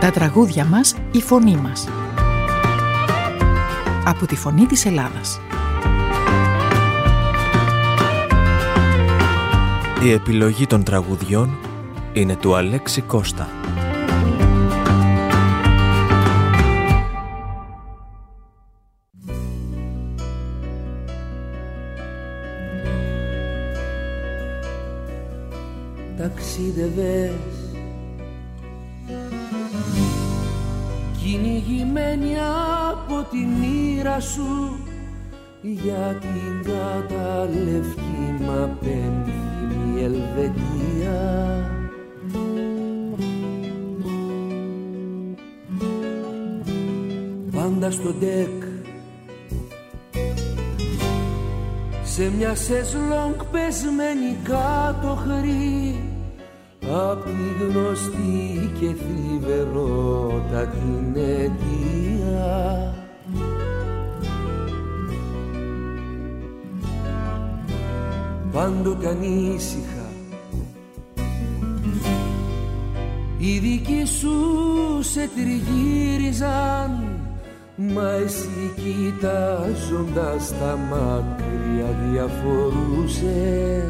Τα τραγούδια μας, η φωνή μας. Από τη Φωνή της Ελλάδας. Η επιλογή των τραγουδιών είναι του Αλέξη Κώστα. Ταξίδευες κυνηγημένη από τη μοίρα σου για την καταλευκή μα πένθυμη Ελβετία. Πάντα στο ντεκ σε μια σεσλόγκ πεσμένη κάτωχρη απ' τη γνωστή και θλιβερότατη αιτία. Πάντοτε ανήσυχα οι δικοί σου σε τριγύριζαν, μα εσύ κοιτάζοντας τα μάκρια διαφορούσες.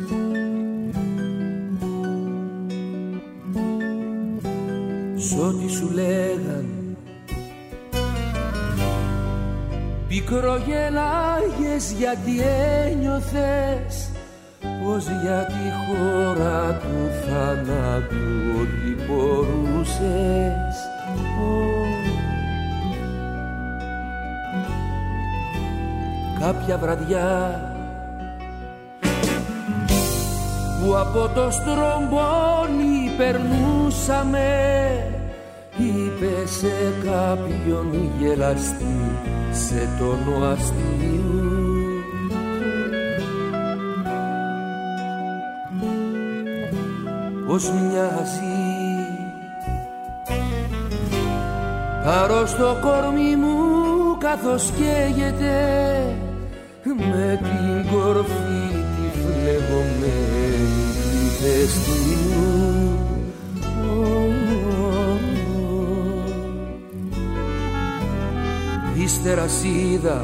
Σ' ό,τι σου λέγαν πικρογελάγες, γιατί ένιωθες πως για τη χώρα του θανάτου ό,τι μπορούσες. Κάποια βραδιά που από το στρομπόνι περνούσαμε, είπε σε κάποιον γελαστή σε τόνο αστείου, πως μοιάζει αρρώστο κορμί μου καθώς καίγεται με την κορφή τη φλεγωμένη του ηφαιστείου. Ύστερα σίδα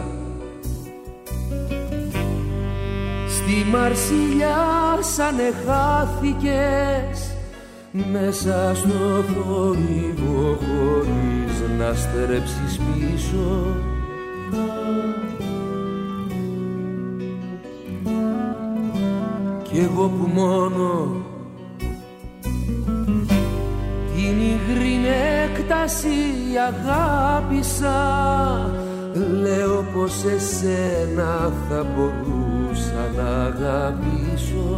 στη Μαρσιλιά σαν εχάθηκες μέσα στο θόρυβο χωρίς να στρέψεις πίσω. Κι εγώ που μόνο την υγρή έκταση αγάπησα, λέω πως εσένα θα μπορούσα να αγαπήσω.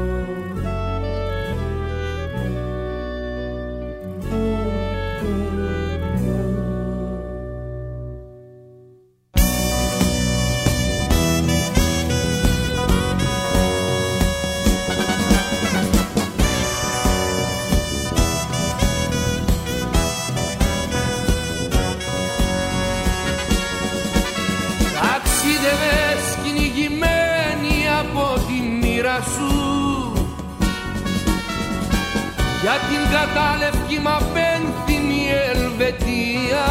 Για την κατάλευκη μα πένθυμη Ελβετία.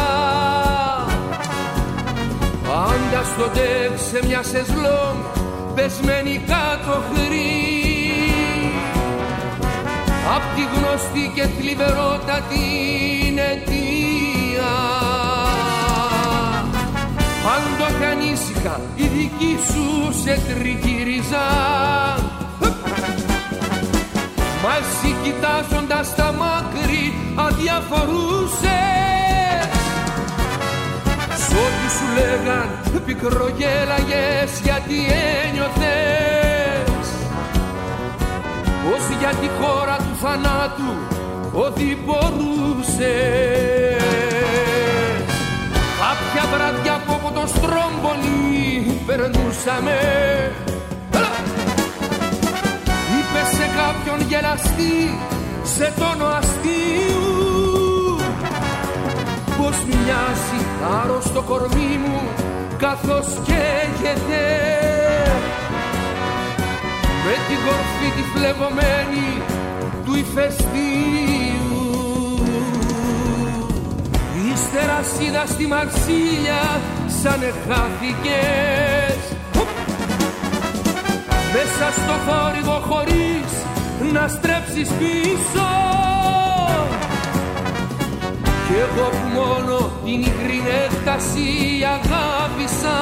Πάντα στο ντεκ σε μια σεσλόγκ πεσμένη κάτωχρη απ' τη γνωστή και θλιβερότατη αιτία. Πάντοτε ανήσυχα οι δικοί σου σε τριγύριζαν, μα εσύ κοιτάζοντας τα μάκρη αδιαφορούσες. Σ' ό,τι σου λέγαν πικρογέλαγες, γιατί ένιωθες πως για τη χώρα του θανάτου ό,τι μπορούσες. Κάποια βραδιά που από το στρόμπολι περνούσαμε, είπε σε κάποιον γελαστή σε τόνο αστείου, πως μοιάζει άρρωστο κορμί μου καθώς καίγεται με την κορφή τη φλεγωμένη του ηφαιστείου. Ύστερα σίδα στη Μαρσίλια σαν χάθηκες. Μέσα στο θόρυβο χωρίς να στρέψεις πίσω. Κι εγώ που μόνο την υγρή έκταση αγάπησα,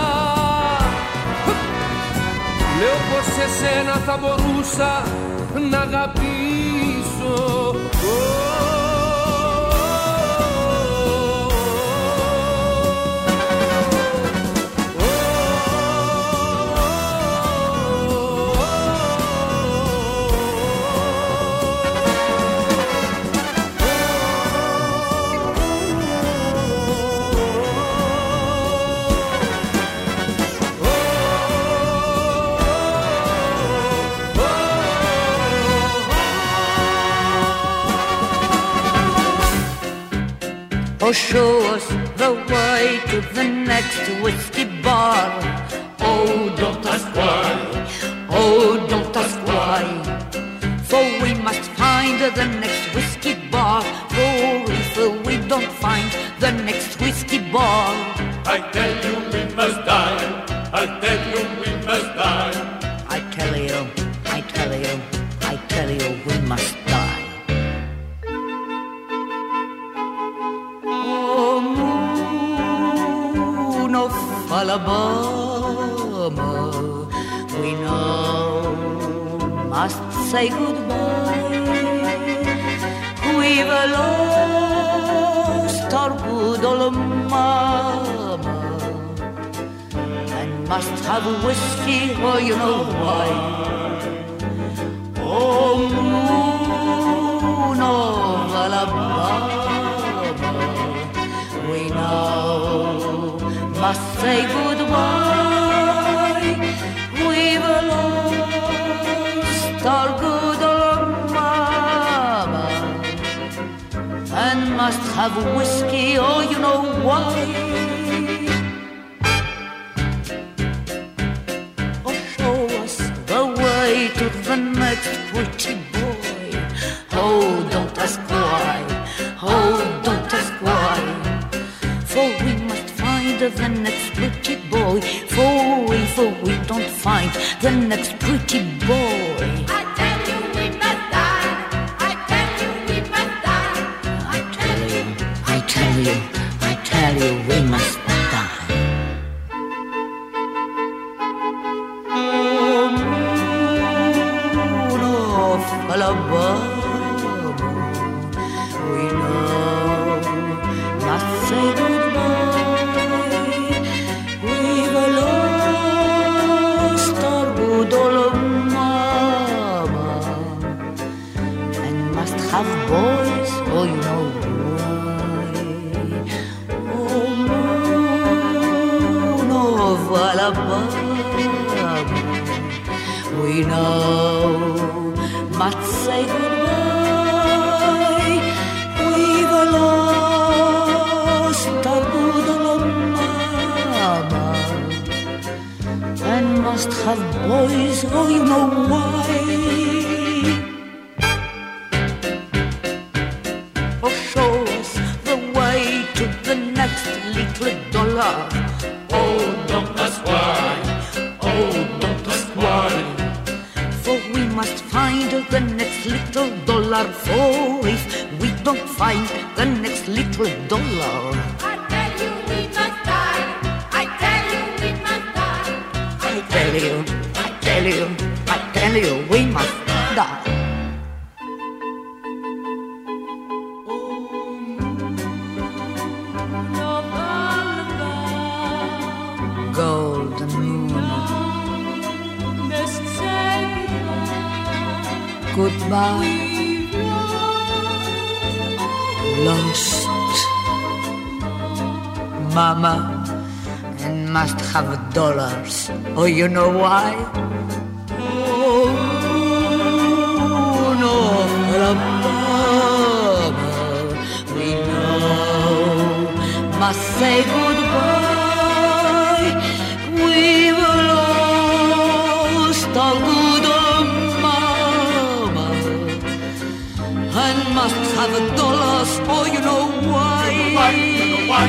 λέω πως εσένα θα μπορούσα να αγαπήσω. Oh, show us the way to the next whiskey bar. Oh, don't ask why. Oh, don't ask why. For we must find the next whiskey bar. For if we don't find the next whiskey bar, I tell you we must die. I tell you we must die. I tell you, I tell you, I tell you we must die. Of Alabama, we now must say goodbye. We've lost our good old mama and must have whiskey, oh, you know why. Oh, moon of Alabama, we now must say goodbye. We've lost our good old mama and must have whiskey, oh, you know why. Oh, show us the way to the next pretty boy. Oh, don't ask why. Oh, don't ask why. For we must find the next pretty boy. For if we don't find the next pretty boy, I tell you we must die. I tell you we must die. I tell you, I tell you, I tell you we must die. Oh, moon of Alabama, we know must say goodbye. We've lost our good old mama and must have boys, oh, you know why. Oh, moon of Alabama, we know must say goodbye. We've lost our good old mama and must have boys, oh, you know why. Oh, show us the way to the next little dollar. Oh, don't ask why. Oh, don't ask why. For we must find the next little dollar. For if we don't find the next little dollar, I tell you we must die. I tell you we must die. I tell you, I tell you, I tell you we must die. Golden moon, goodbye. Lost mama and must have dollars. Oh, you know why? Oh, no, Alabama, we know must say goodbye. We've lost our good old mama and must have $1, oh you know why. You know why?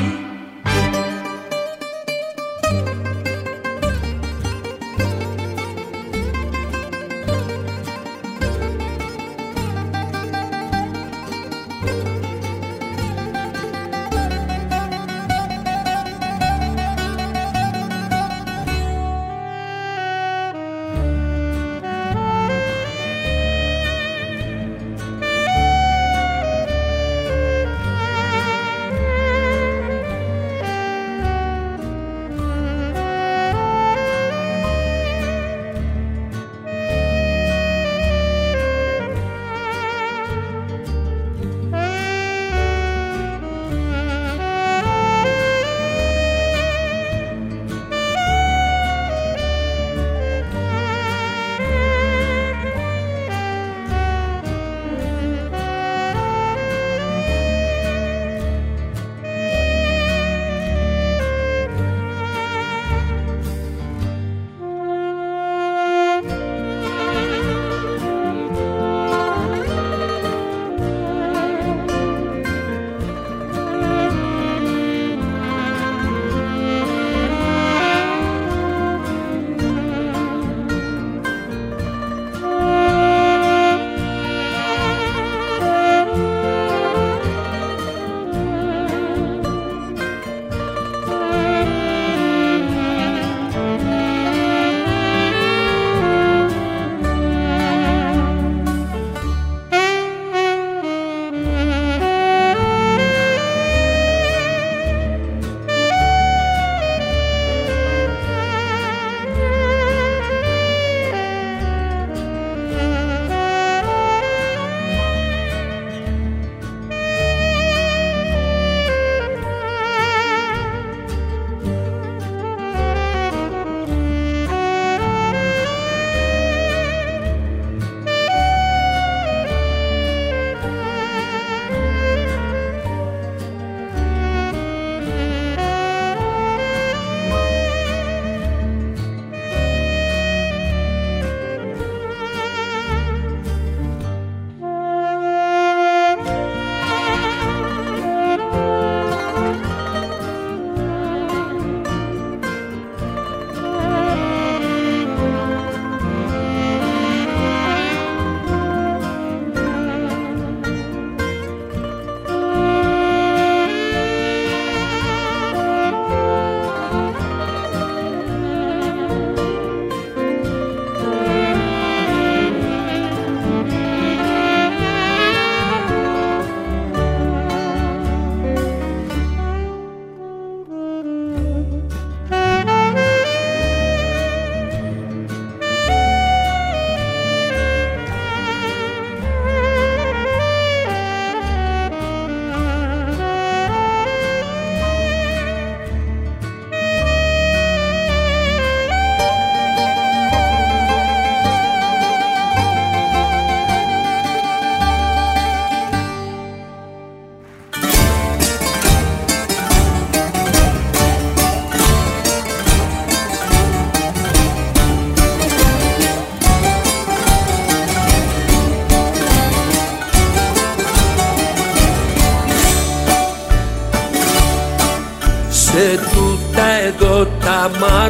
σε τούτα εδώ τα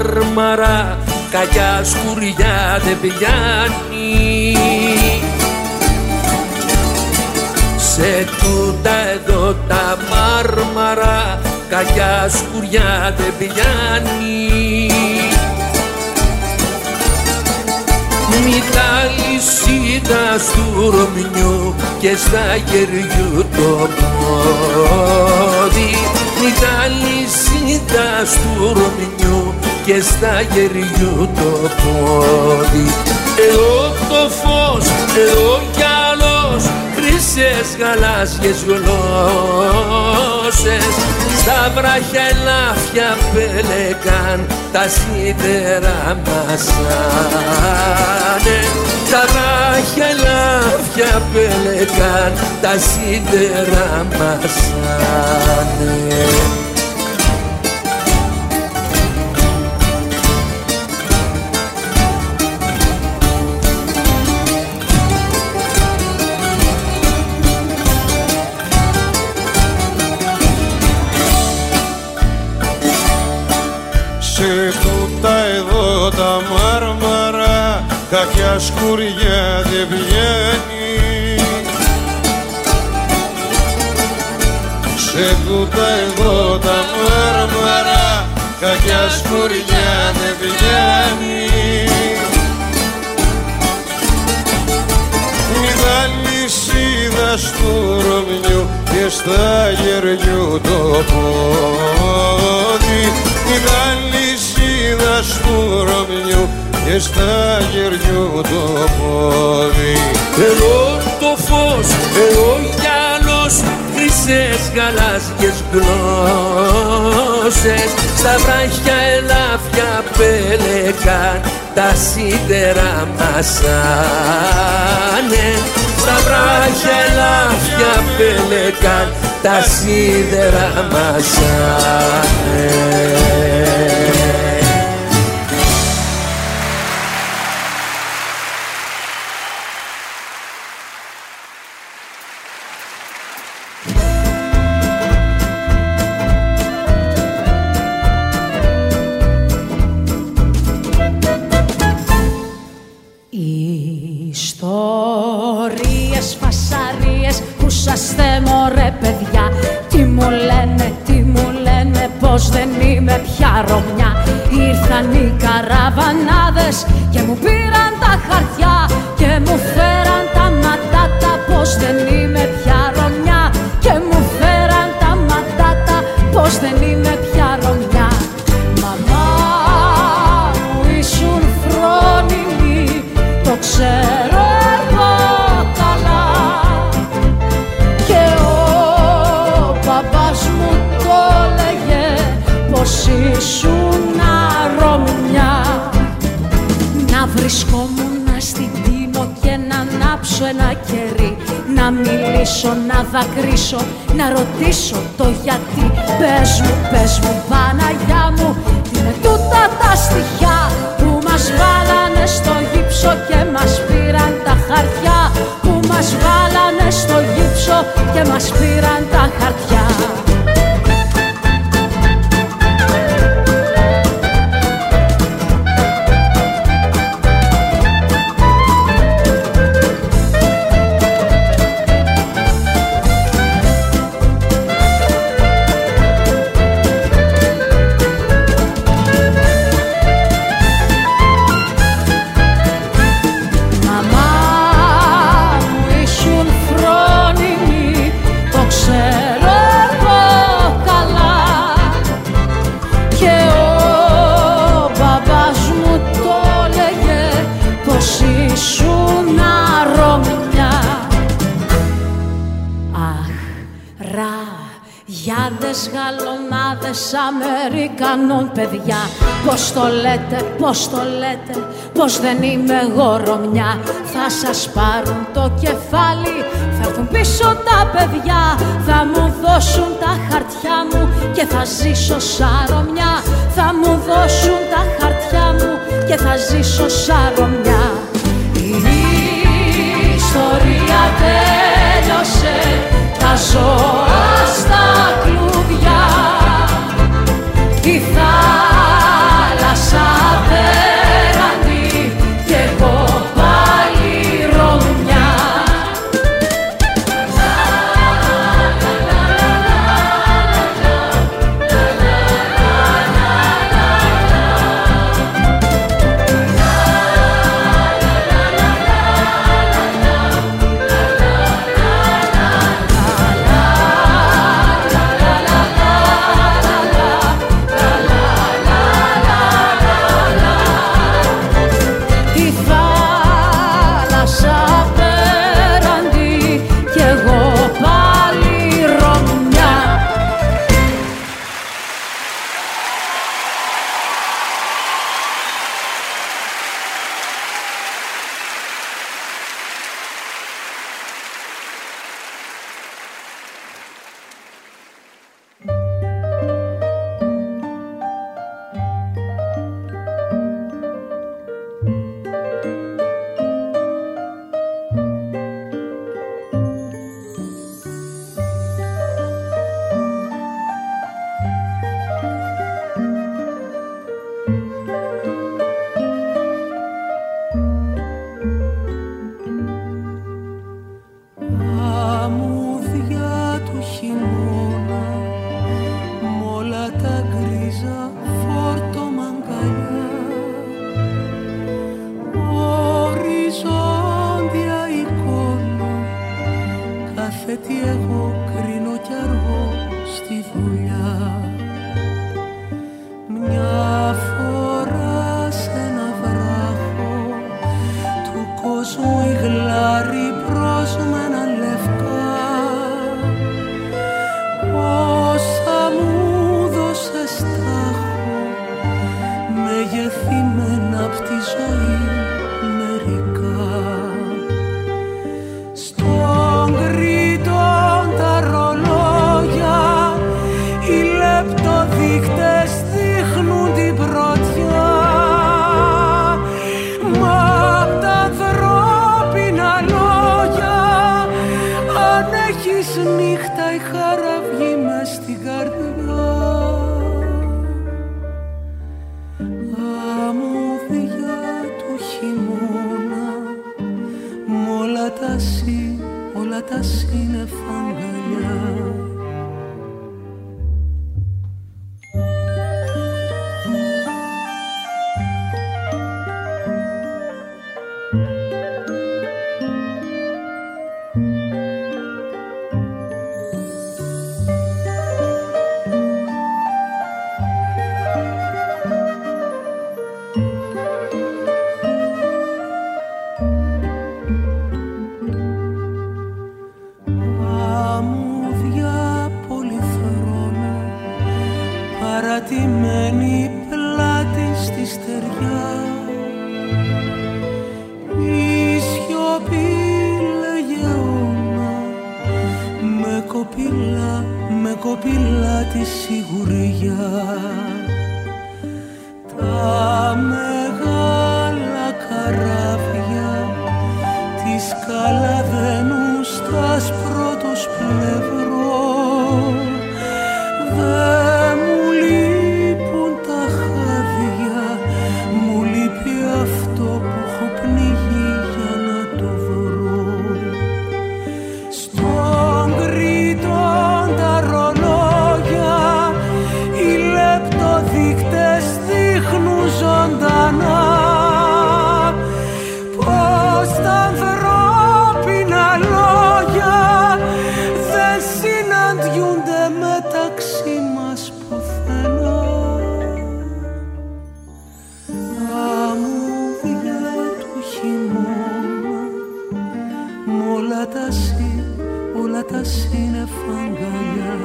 μάρμαρα κακιά σκουριά δεν πιάνει. Σε τούτα εδώ τα μάρμαρα κακιά σκουριά δεν πιάνει. Μη τα λυσίδα του Ρωμιού και στα γεριού το πόδι. Μη τα λυσίδα του Ρωμιού και στα γεριού το πόδι. Εγώ το φως, εγώ κι άλλος, χρυσές γαλάζιες γλώσσες. Στα βράχια ελάφια πέλεκαν, τα σίδερα μασάνε. Στα βράχια ελάφια πέλεκαν, τα σίδερα μασάνε. τούτα εδώ τα μάρμαρα κάποια σκουριά δεν βγαίνει. Σε τούτα εδώ τα μάρμαρα κάποια σκουριά δεν βγαίνει. Είδα λυσίδα στου Ρωμιού και στα γεριού το πόδι. Είδα λυσίδα στου Ρωμιού και στα γεριού το πόδι. Εγώ το φως, εγώ κι άλλος, χρυσές γαλάζιες γλώσσες, στα βράχια ελάφια πέλεκαν, τα σίδερα μασάνε. Στα βράχια ελάφια πέλεκαν, τα σίδερα μασάνε. Ιστορίες, φασαρίες που σας θέμω ρε παιδιά. Τι μου λένε πως δεν είμαι πια Ρωμιά. Ήρθαν οι καραβανάδες και μου πήραν τα χαρτιά και μου φέραν τα ματάτα πως δεν είμαι πια Ρωμιά. Και μου φέραν τα ματάτα πως δεν είμαι πια Ρωμιά. Μαμά μου ήσουν φρόνιμη, το ξέρω εγώ καλά. Και ο μπαμπάς μου το λέγε πως ήσουν Ρωμιά. Να βρισκόμουν στην Τίνο και να ανάψω ένα κερί, να μιλήσω, να δακρύσω, να ρωτήσω το γιατί. Πες μου Παναγιά μου, τι είναι τούτα τα στοιχιά που μας βάλανε στο γύψο και μας πήραν τα χαρτιά. Που μας βάλανε στο γύψο και μας πήραν τα χαρτιά. Γαλονάδες Αμερικανών παιδιά. Πώς το λέτε, πως δεν είμαι εγώ Ρωμιά. Θα σας πάρουν το κεφάλι, θα έρθουν πίσω τα παιδιά. Θα μου δώσουν τα χαρτιά μου και θα ζήσω σαν Ρωμιά. Θα μου δώσουν τα χαρτιά μου και θα ζήσω σαν Ρωμιά. Η ιστορία τέλειωσε, τα ζώα στα κλουβιά. Η θάλασσα απέραντη κι εγώ πάλι Ρωμιά. γιατί εγώ κρίνω κι αργώ στη δουλειά. Μια φορά σ' ένα βράχο του κόσμου η γλάρη πρόσμενα λευκά, όσα μου δώσες τάχω μεγεθυμένα απ' τη ζωή μερικά. Στον Κρήτον τα ρολόγια οι λεπτοδείκτες δείχνουν την πρωτιά, μα απ' τα ανθρώπινα λόγια αν έχεις νύχτα η χαρά βγει μες στην καρδιά. Αμμούδια του χειμώνα μ' όλα τα σύννεφα αγκαλιά. Παρατημένη πλάτη στη στεριά, η σιωπή λέγε όνα, με κοπηλά τη σιγουριά. Τα μεγάλα καράβια της καλαδένου στα πρώτος πλευρό, δε μου λείπουν τα χάδια, μου λείπει αυτό που έχω πνιγεί για να το βρω. Στον Κρήτον τα ρολόγια οι λεπτοδείκτες δείχνουν ζωντανά, πως τα ανθρώπινα λόγια δεν συναντιούνται μεταξύ μας πουθενά. Αμμούδια του χειμώνα μ' όλα τα σύννεφα αγκαλιά.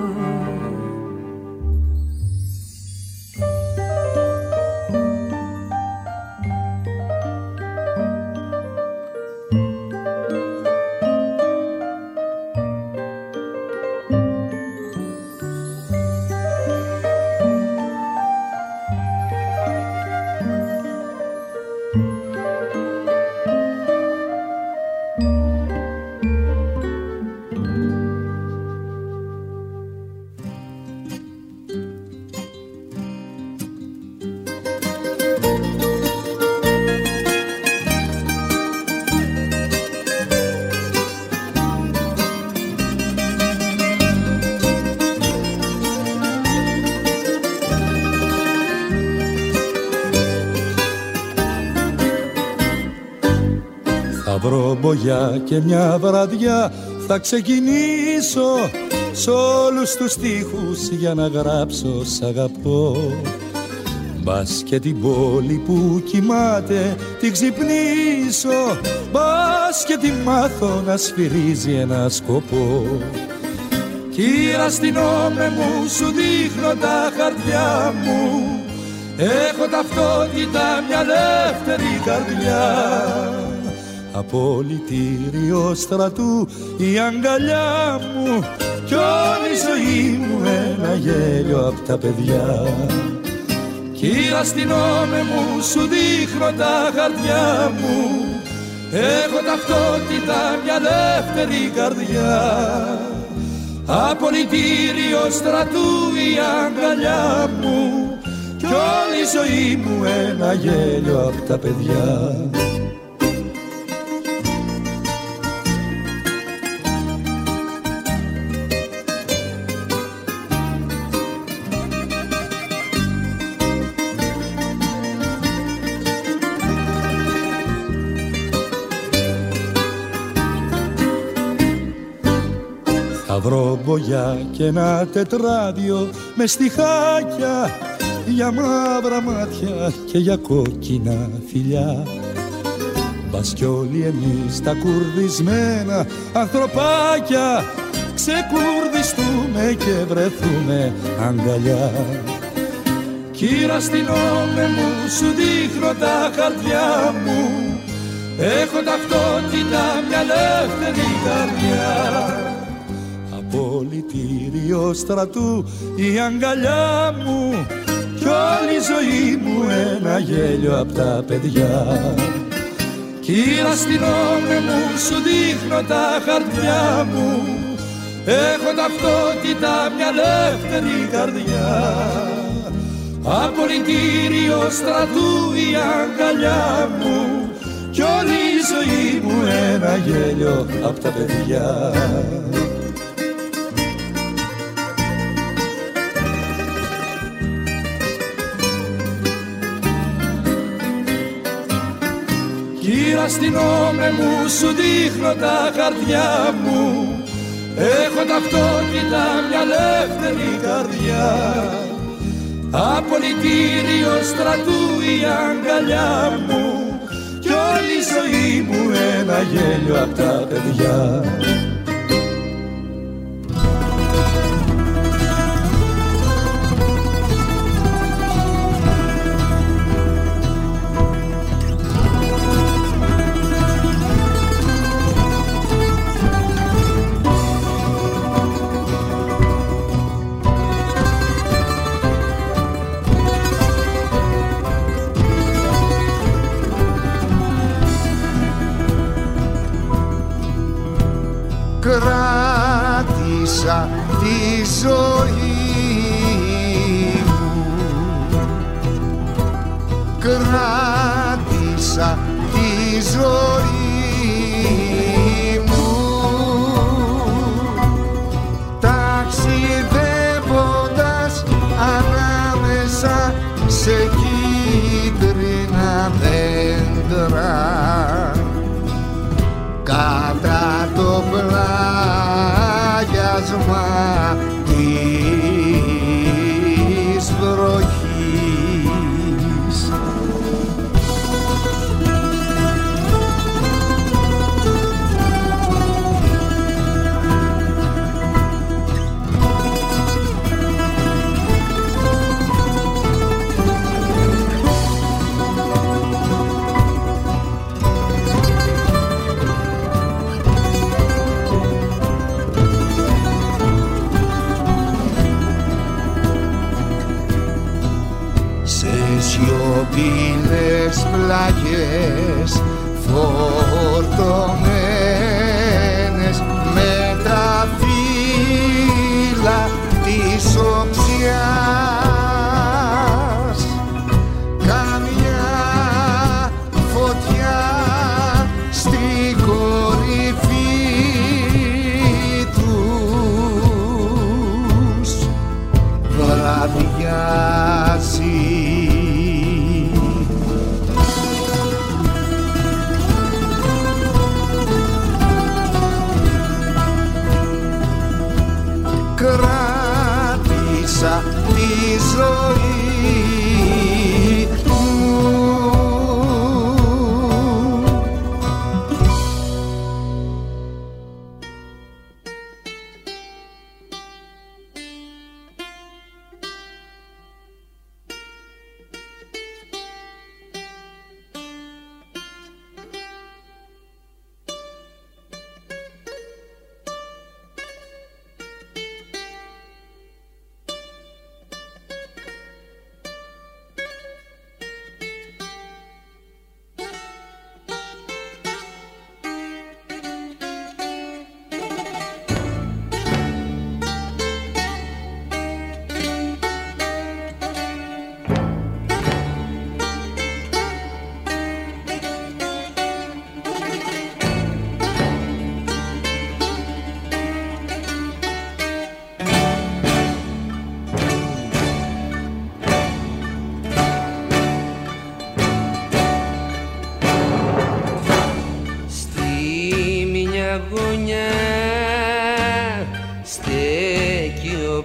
βρω μπογιά και μια βραδιά θα ξεκινήσω σ' όλους τους στίχους για να γράψω σ' αγαπώ. Μπας και την πόλη που κοιμάται την ξυπνήσω, μπας και τη μάθω να σφυρίζει ένα σκοπό. Κύρα στηνόμαι μου, σου δείχνω τα χαρτιά μου, έχω ταυτότητα μια δεύτερη καρδιά. Απολυτήριο στρατού η αγκαλιά μου κι όλη η ζωή μου ένα γέλιο απ' τα παιδιά. Κύρα στηνόμαι μου, σου δείχνω τα χαρτιά μου, έχω ταυτότητα μια δεύτερη καρδιά. Απολυτήριο στρατού η αγκαλιά μου κι όλη η ζωή μου ένα γέλιο απ' τα παιδιά. σταυρόμπογιά και ένα τετράδιο με στιχάκια για μαύρα μάτια και για κόκκινα φιλιά. Μπας κι όλοι εμείς τα κουρδισμένα ανθρωπάκια ξεκουρδιστούμε και βρεθούμε αγκαλιά. Κύρα στηνόμαι μου, σου δείχνω τα χαρτιά μου, έχω ταυτότητα μια ελεύθερη καρδιά. Απολυτήριο στρατού η αγκαλιά μου κι όλη η ζωή μου ένα γέλιο απ' τα παιδιά. Κύρα στηνόμαι μου, σου δείχνω τα χαρτιά μου, έχω ταυτότητα μια ελεύθερη καρδιά. Απολυτήριο στρατού η αγκαλιά μου κι όλη η ζωή μου ένα γέλιο απ' τα παιδιά. Κύρα στηνόμαι μου, σου δείχνω τα χαρτιά μου, έχω ταυτότητα μια ελεύθερη καρδιά. Απολυτήριο στρατού η αγκαλιά μου κι όλη η ζωή μου ένα γέλιο απ' τα παιδιά. Κράτησα τη ζωή μου, κράτησα τη ζωή μου, ταξιδεύοντας ανάμεσα σε κίτρινα δέντρα κατά το πλάγιασμα της βροχής. Σιωπηλές πλαγιές φορτωμένες με τα φύλλα της οξιάς, καμιά φωτιά στην κορυφή τους βραδιάζει. Κράτησα τη ζωή μου.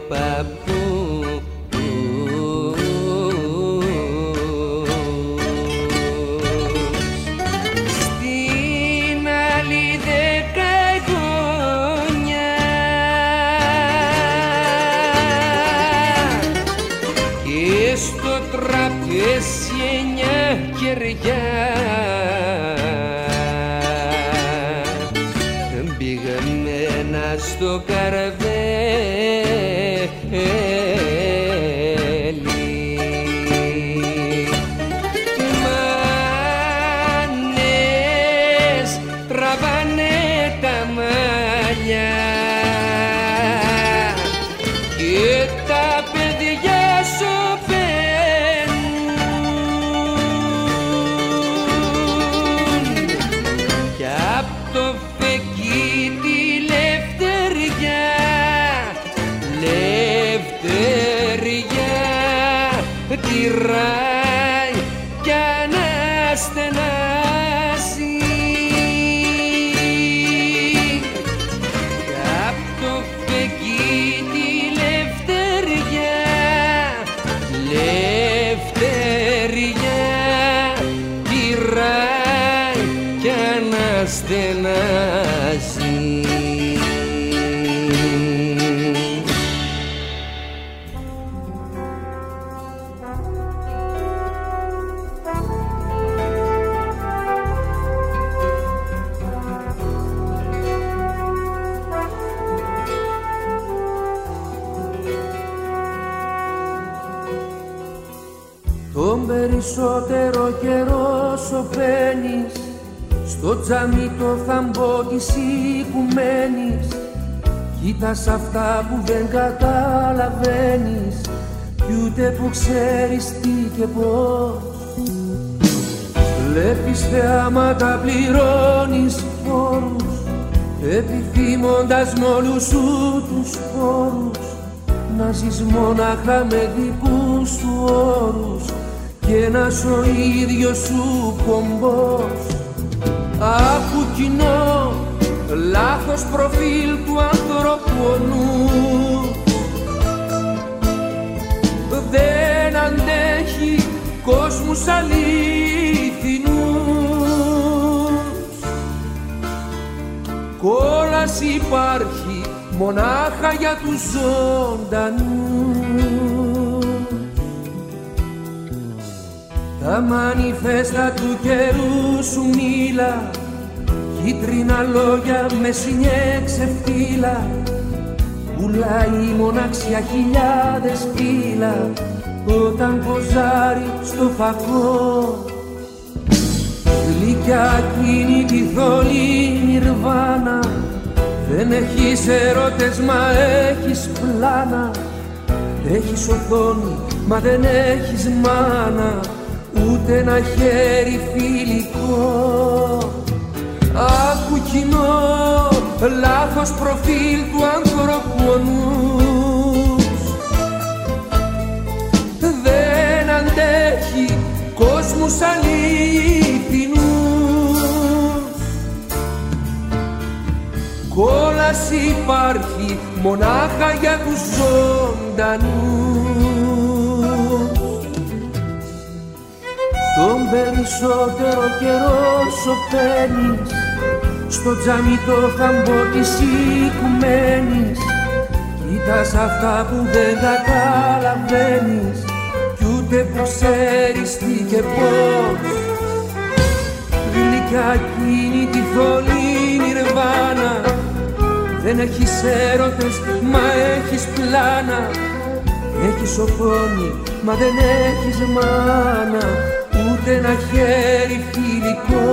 παππού. Στην άλλη δεκαγωνιά και στο τραπέζι 9 κεριά πήγαμένα στο καραβέλι. Μάνες τραβάνε τα μαλλιά και τα παιδιά σωπαίνουν κι απ' το φεκί τη λευτεριά, λευτεριά τυράει κι αναστενάζει κι απ' το φεκί τη λευτεριά, λευτεριά τυράει κι αναστενάζει. Τον περισσότερο καιρό σωπαίνεις στο τζαμί το θαμπό της οικουμένης. Κοίτας αυτά που δεν καταλαβαίνεις κι ούτε που ξέρεις τι και πώς. Βλέπεις θεάματα, πληρώνεις φόρους επιθυμώντας με όλους σου τους φόρους να ζεις μόναχα με δικούς σου όρους και να σ' ο ίδιος σου πομπός. Άκου κοινό, λάθος προφίλ του ανθρώπου ο νους δεν αντέχει κόσμους αλήθινους. Κόλαση υπάρχει μονάχα για τους ζωντανούς. Τα μανιφέστα του καιρού σου μίλα, κίτρινα λόγια με συνιέξε φύλλα, πουλάει μοναξιά χιλιάδες φύλλα όταν ποζάρει στο φακό. Γλυκιά εκείνη τη θολή νιρβάνα, δεν έχεις ερώτες μα έχεις πλάνα. Έχεις οθόνη μα δεν έχεις μάνα, ούτε ένα χέρι φιλικό. Άκου κοινό, λάθος προφίλ του ανθρώπου ο νους δεν αντέχει κόσμους αλήθινους. Κόλαση υπάρχει μονάχα για τους ζωντανούς. Τον περισσότερο καιρό σωπαίνεις στο τζάμι το χαμπό της οικουμένης. Κοίτας αυτά που δεν καταλαβαίνεις κι ούτε που ξέρεις τι και πώς. Γλυκιά εκείνη τη θολή νιρβάνα, δεν έχεις έρωτες μα έχεις πλάνα. Έχεις οθόνη μα δεν έχεις μάνα, ούτε ένα χέρι φιλικό.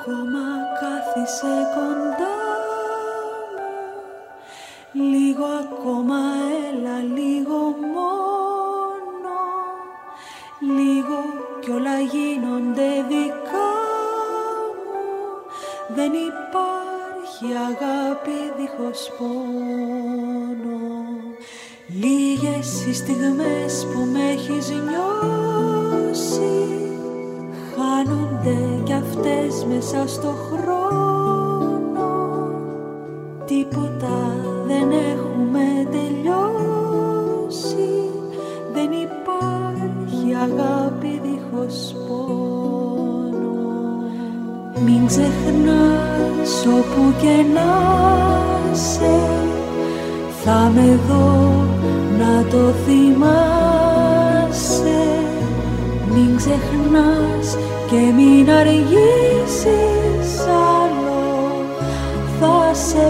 ακόμα κάθισε κοντά μου, λίγο ακόμα έλα λίγο μόνο, λίγο κι όλα γίνονται δικά μου. Δεν υπάρχει αγάπη δίχως πόνο. Λίγες οι στιγμές που με έχεις νιώσει, χάνονται κι αυτές μέσα στο χρόνο. Τίποτα δεν έχουμε τελειώσει, δεν υπάρχει αγάπη δίχως πόνο. Μην ξεχνάς όπου και να σε, θα με δω να το θυμάσαι. Μην ξεχνάς και μην αργήσεις άλλο, θα σε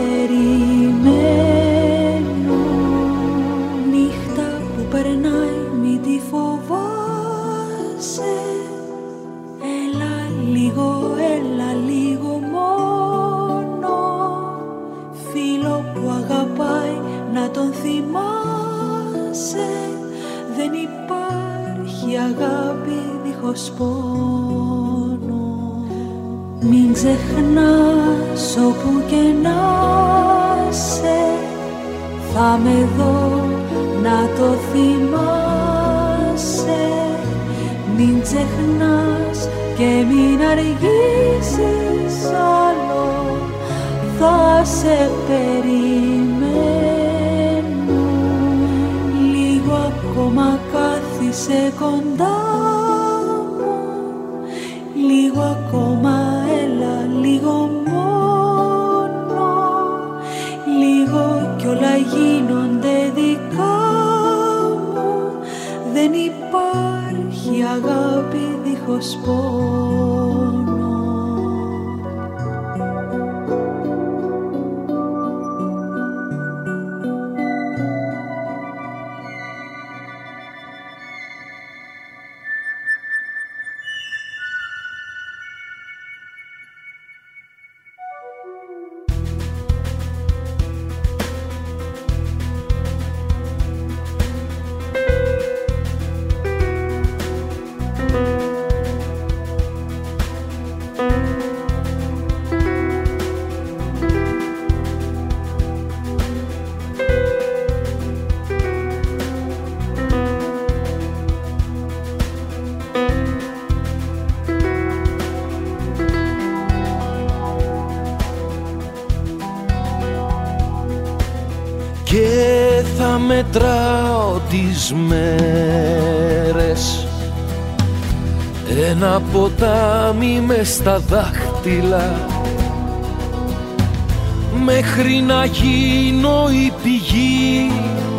περιμένω. Νύχτα που περνάει μη τη φοβάσαι, έλα λίγο μόνο. Φίλο που αγαπάει να τον θυμάσαι, δεν υπάρχει αγάπη δίχως πόνο. Μην ξεχνάς όπου και να σε, θα με δω να το θυμάσαι. Μην ξεχνάς και μην αργήσεις άλλο, θα σε περιμένω. Λίγο ακόμα κάθισε κοντά μου, λίγο ακόμα έλα λίγο μόνο, λίγο κι όλα γίνονται δικά μου. Δεν υπάρχει αγάπη δίχως πόνο. Και θα μετράω τις μέρες, ένα ποτάμι μες στα δάχτυλα, μέχρι να γίνω η πηγή.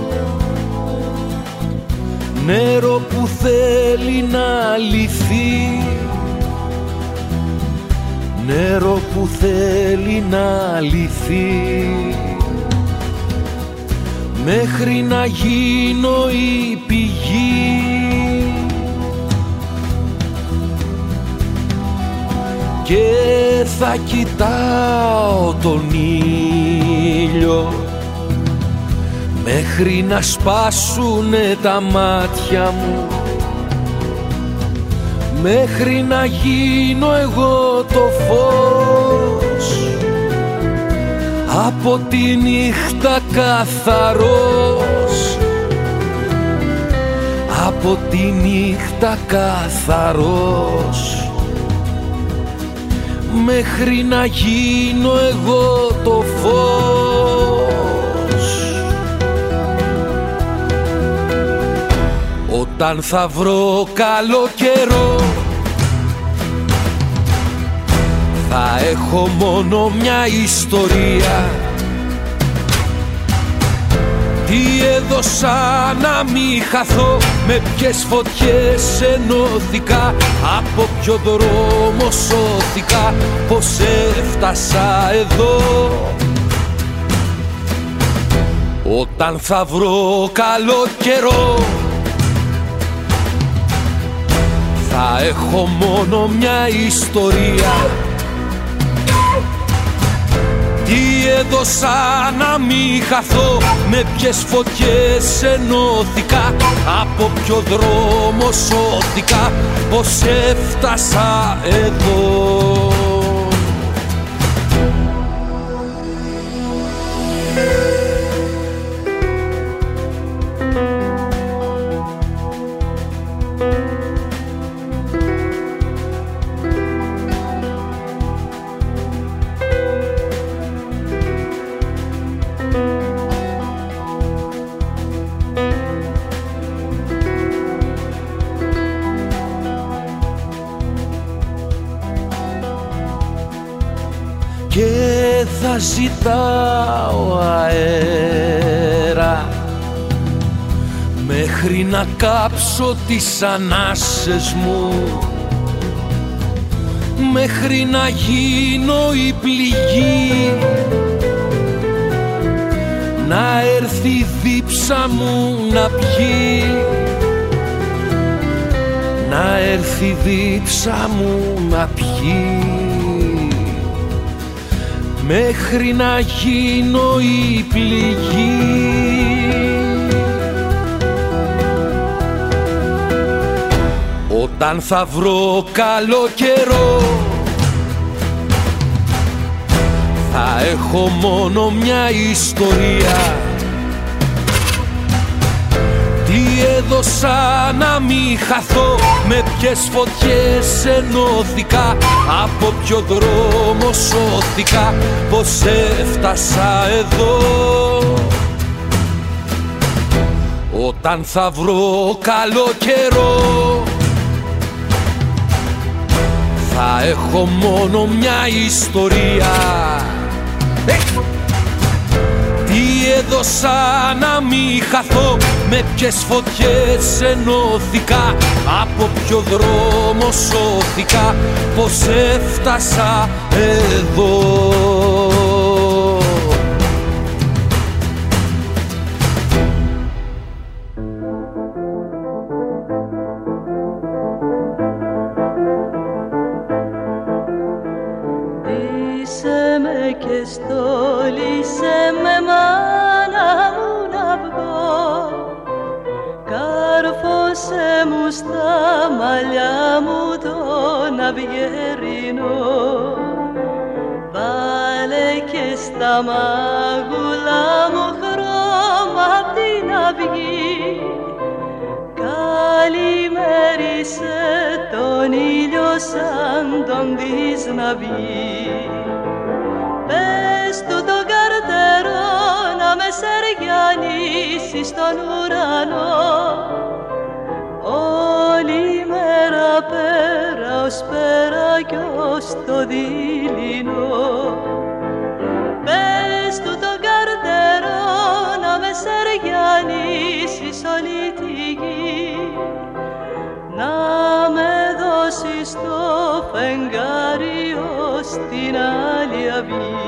Νερό που θέλει να λυθεί, νερό που θέλει να λυθεί, μέχρι να γίνω η πηγή. Και θα κοιτάω τον ήλιο, μέχρι να σπάσουνε τα μάτια μου, μέχρι να γίνω εγώ το φως, από τη νύχτα καθαρός, από τη νύχτα καθαρός, μέχρι να γίνω εγώ το φως. Όταν θα βρω καλό καιρό, θα έχω μόνο μια ιστορία. Τι έδωσα να μη χαθώ, με ποιες φωτιές ενώθηκα, από ποιο δρόμο σώθηκα, πως έφτασα εδώ. Όταν θα βρω καλό καιρό, θα έχω μόνο μια ιστορία. Τι έδωσα να μην χαθώ, με ποιες φωτιές ενώθηκα, από ποιο δρόμο σώθηκα, πως έφτασα εδώ. Και θα ζητάω αέρα μέχρι να κάψω τις ανάσες μου, μέχρι να γίνω η πληγή, να έρθει η δίψα μου να πιει, να έρθει η δίψα μου να πιει, μέχρι να γίνω η πληγή. Όταν θα βρω καλό καιρό, θα έχω μόνο μια ιστορία. Τι έδωσα να μην χαθώ, με ποιες φωτιές ενώθηκα, από ποιο δρόμο σώθηκα, πως έφτασα εδώ. Όταν θα βρω καλό καιρό, θα έχω μόνο μια ιστορία. Τι έδωσα να μην χαθώ, με ποιες φωτιές ενώθηκα, από ποιο δρόμο σώθηκα, πως έφτασα εδώ. Στόλισε με μάνα μου να βγω, κάρφωσε μου στα μαλλιά μου τον αυγερινό, βάλε και στα μάγουλα μου χρώμα απ' την αυγή, καλημέρισε τον ήλιο σαν τον δεις να βγει. Πες του τον καρτερό να με σεριανίσει στον ουρανό, όλη μέρα πέρα ως πέρα κι ως το δειλινό. Πες του τον καρτερό να με σεριανίσει όλη τη γη, να με δώσεις το φεγγάρι ως την άλλη αυγή.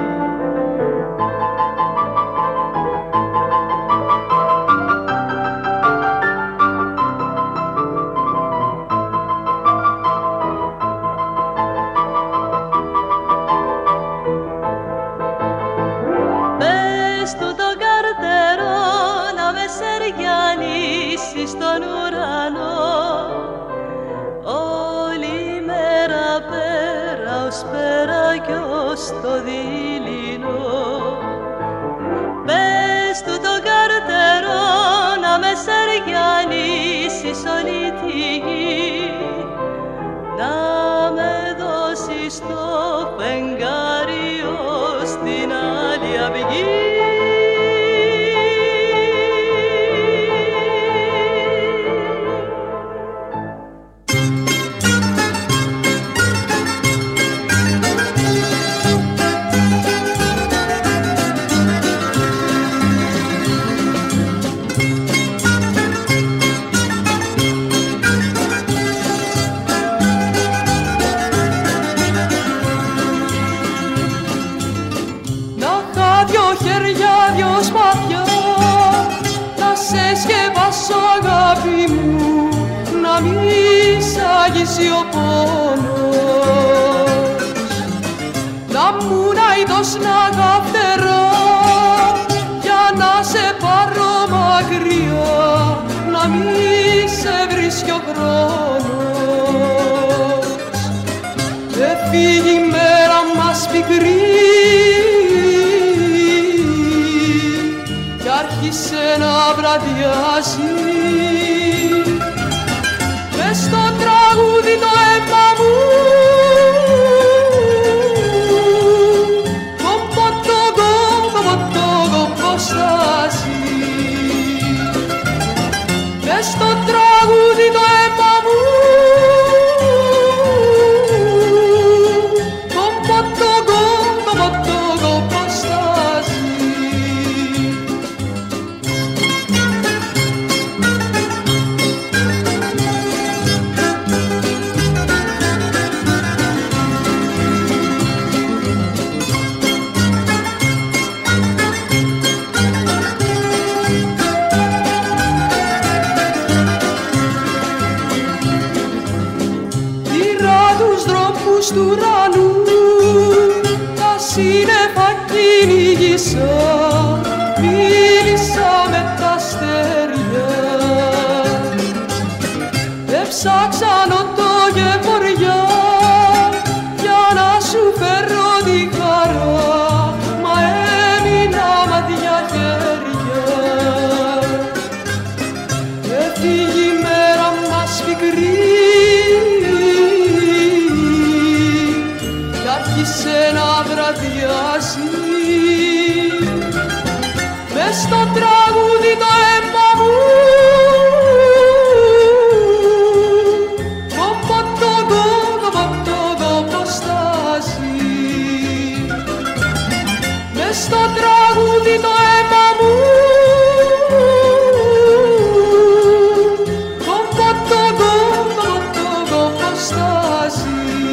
Πες του τον καρτερό να με σεριανίσει στον ουρανό, όλη μέρα πέρα ως πέρα κι ως το δειλινό. Πες του τον καρτερό να με σεριανίσει όλη τη γη, να με δώσεις το φεγγάρι ως την άλλη αυγή. Αγάπη μου, να μη σ' αγγίσει ο πόνος, να μου να τράγουδος να γαφτερώ για να σε πάρω μακριά, να μη σε βρίσκει ο χρόνος. Έφυγε η μέρα μας πικρή κι άρχισε να βραδιάζει. Μες στο τραγούδι το αίμα μου κομποτογκομποστάζει. Μες στο τραγούδι το αίμα μου κομποτογκομποστάζει. Του ουρανού τα σύννεφα κυνήγησα, μίλησα με τα αστέρια. Έψαξαν το γεωριά για να σου φέρω τη χαρά, μα έμεινα μάτια χέρια. Έφυγε η μέρα μας πικρή άρχισε να βραδιάζει. Μες στο τραγούδι το αίμα μου κομποτογκομποστάζει. Μες στο τραγούδι το αίμα μου κομποτογκομποστάζει.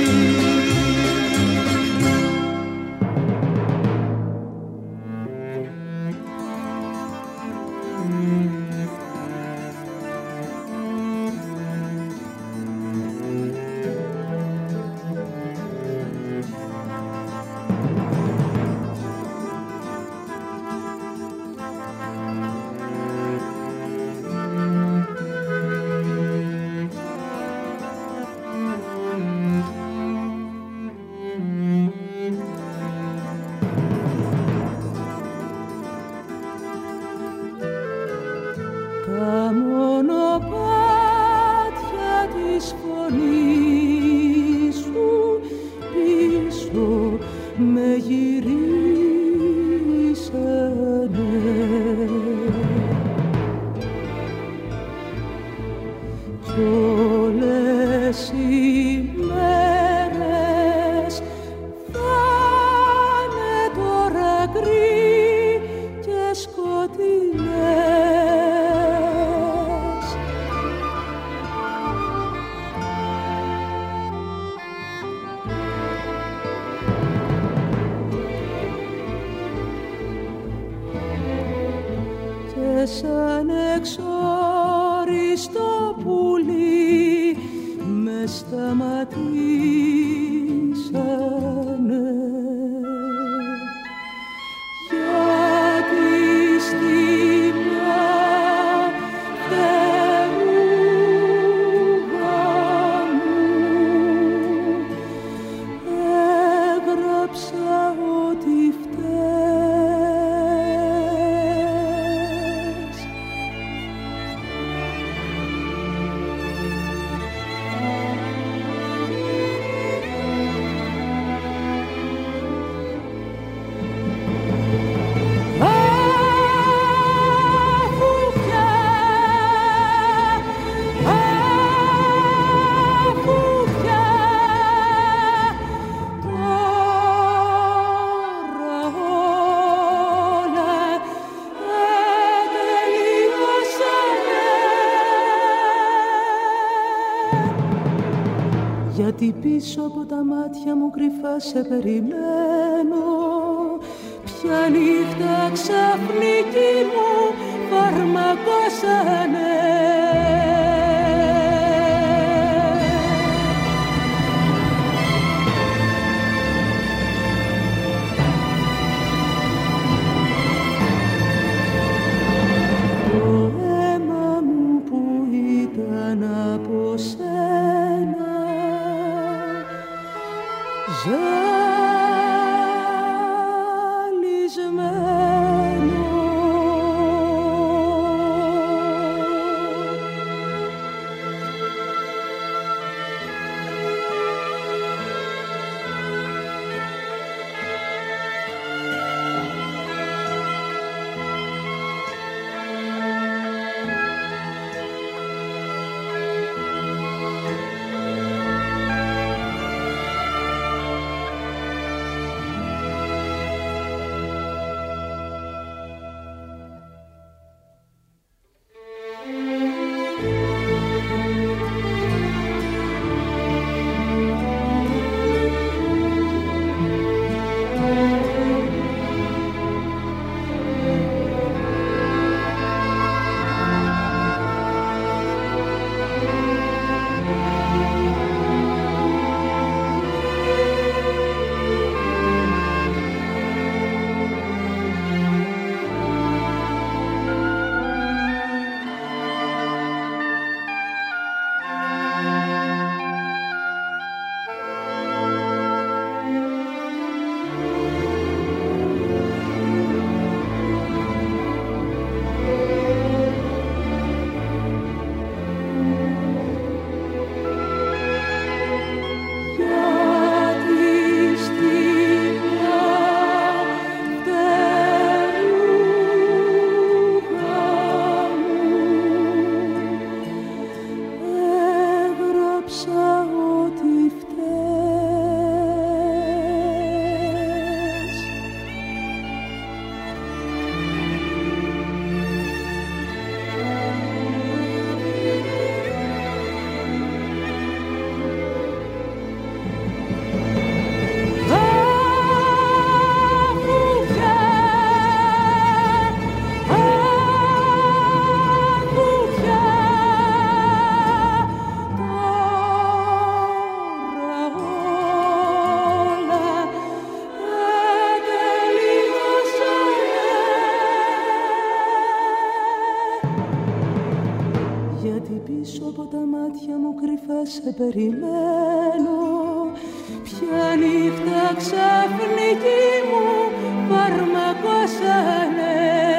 Γιατί πίσω από τα μάτια μου κρυφά σε περιμένω. Ποια νύχτα ξαφνική μου φαρμακώσανε. πίσω από τα μάτια μου κρυφά σε περιμένω. Ποια νύχτα ξαφνική μου φαρμακώσανε.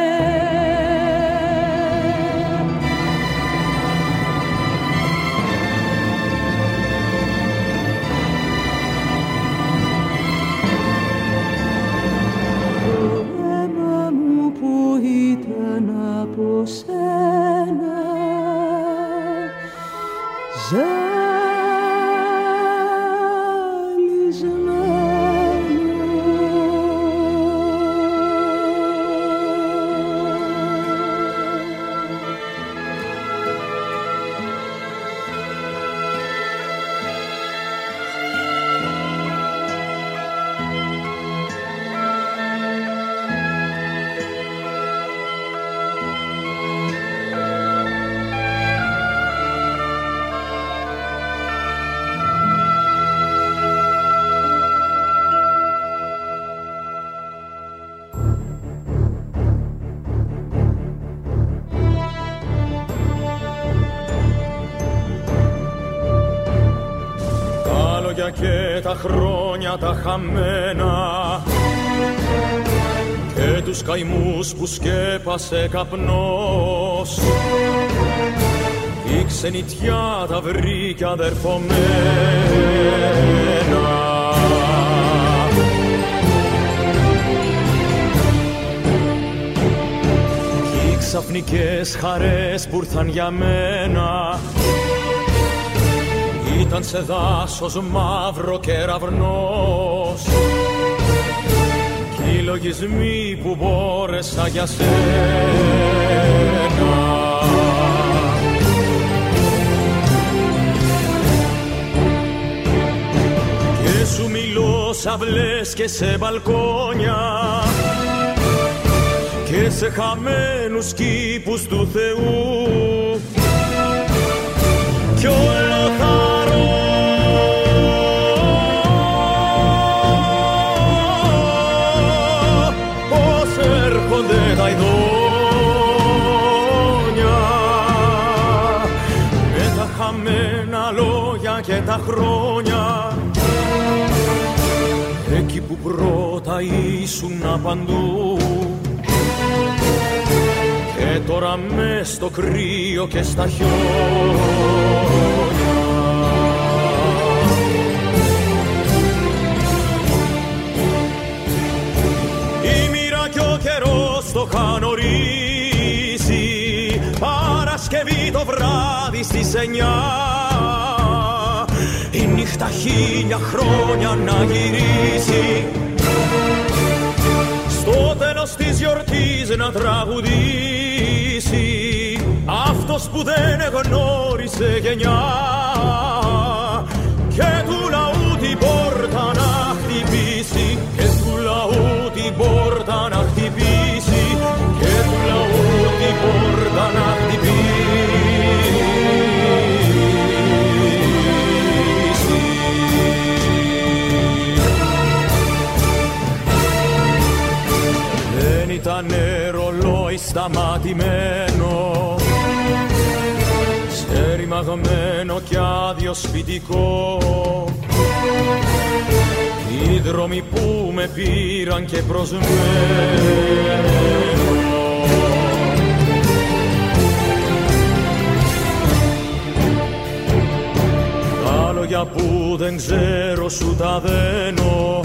Από σένα και τα χρόνια τα χαμένα και τους καημούς που σκέπασε καπνός, η ξενιτιά τα βρήκε αδερφωμένα. Κι οι ξαφνικές χαρές που ήρθαν για μένα ήταν σε δάσος μαύρο κεραυνός κι οι λογισμοί που μπόρεσα για σένα. Και σου μιλώ σ' αυλές και σε μπαλκόνια και σε χαμένους κήπους του Θεού κι όλο χαρώ πως έρχονται τα ειδόνια με τα χαμένα λόγια και τα χρόνια εκεί που πρώτα ήσουν παντού και τώρα μες στο κρύο και στα χιόνια. Η μοίρα κι ο καιρός το είχαν ορίσει Παρασκευή το βράδυ στις 9 η νύχτα 1000 χρόνια να γυρίσει στο τέλος της γιορτής να τραγουδήσει αυτός που δεν γνώρισε γενιά και του λαού την πόρτα να χτυπήσει και του λαού την πόρτα να χτυπήσει και του λαού την πόρτα να χτυπήσει. Δεν ήταν ρολόι σταματημένο σε ρημαγμένο κι άδειο σπιτικό οι δρόμοι που με πήραν και προσμένω τα λόγια που δεν ξέρω σου τα δένω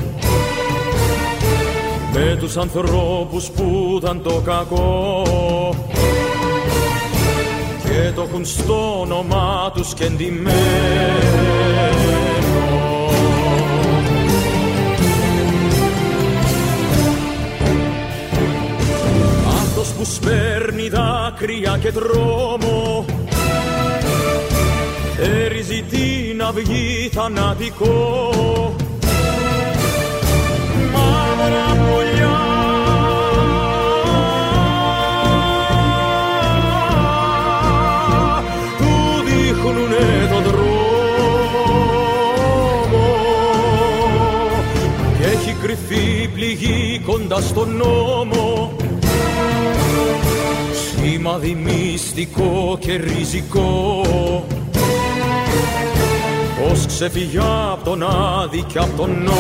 με τους ανθρώπους που ήταν το κακό και το έχουν στο όνομά τους και εντυμένο. Αυτός που σπέρνει δάκρυα και τρόμο θερίζει την αυγή θανατικό μαύρα πουλιά του δείχνουνε τον δρόμο και έχει κρυφή πληγή κοντά στον νόμο σημάδι μυστικό και ριζικό. Πώς ξεφύγει απ' τον Άδη και απ' τον νόμο.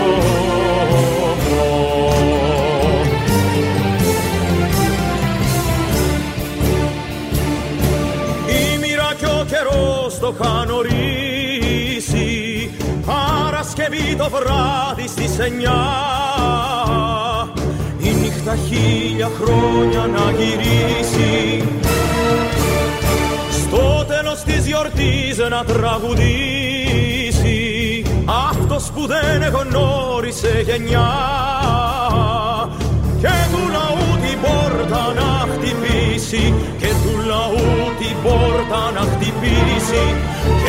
Η μοίρα κι ο καιρός το είχαν ορίσει, Παρασκευή το βράδυ στις 9. Η νύχτα 1000 χρόνια να γυρίσει, στο τέλος της γιορτής να τραγουδήσει αυτός που δεν γνώρισε γενιά. Και του λαού την πόρτα να χτυπήσει, και του λαού την πόρτα να χτυπήσει,